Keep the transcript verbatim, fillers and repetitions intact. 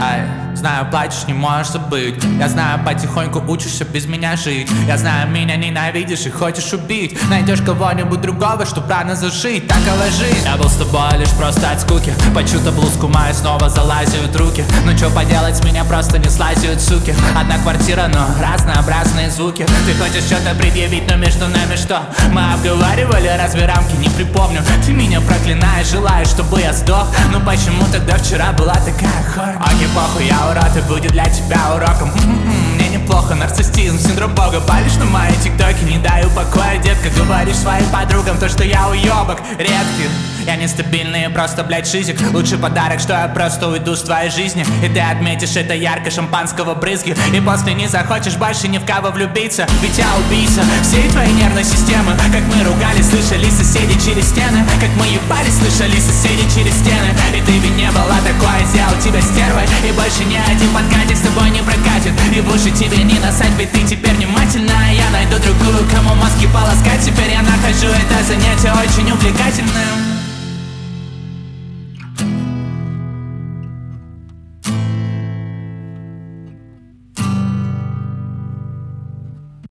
Ай, знаю, плачешь, не можешь забыть. Я знаю, потихоньку учишься без меня жить. Я знаю, меня ненавидишь и хочешь убить. Найдешь кого-нибудь другого, чтоб рано зашить. Такова жизнь. Я был с тобой лишь просто от скуки. По чью-то блузку мою снова залазят руки. Ну чё поделать, с меня просто не слазят суки. Одна квартира, но разнообразные звуки. Ты хочешь что-то предъявить, но между нами что? Мы обговаривали, разве рамки не припомню. Ты меня проклинаешь, желаешь, чтобы я сдох. Ну почему тогда вчера была такая хорь? Окей, похуй, я урод, и будет для тебя уроком. М-м-м, мне неплохо, нарциссизм, синдром бога. Палишь на мои тиктоки, не даю покоя, детка. Говоришь своим подругам то, что я уёбок редкий. Я нестабильный, просто, блядь, шизик. Лучший подарок, что я просто уйду с твоей жизни. И ты отметишь это ярко шампанского брызги. И после не захочешь больше ни в кого влюбиться. Ведь я убийца всей твоей нервной системы. Как мы ругались, слышали соседи через стены. Как мы ебались, слышали соседи через стены. И ты ведь не была такой, сделал тебя стервой. И больше ни один подкатик с тобой не прокатит. И в уши тебе не насать, ведь ты теперь внимательна. Я найду другую, кому мозги полоскать. Теперь я нахожу это занятие очень увлекательным.